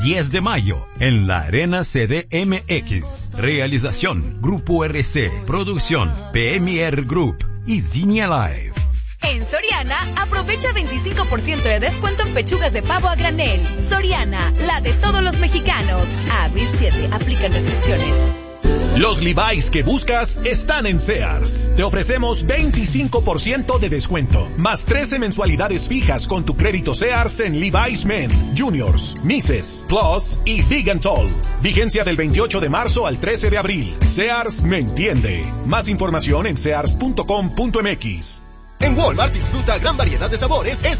10 de mayo, en la Arena CDMX. Realización, Grupo RC. Producción, PMR Group y Zinia Live. En Soriana, aprovecha 25% de descuento en pechugas de pavo a granel. Soriana, la de todos los mexicanos. A abril 7, aplican restricciones. Los Levi's que buscas están en Sears. Te ofrecemos 25% de descuento, más 13 mensualidades fijas con tu crédito Sears en Levi's Men, Juniors, Misses, Plus y Big and Tall. Vigencia del 28 de marzo al 13 de abril. Sears me entiende. Más información en sears.com.mx. En Walmart disfruta gran variedad de sabores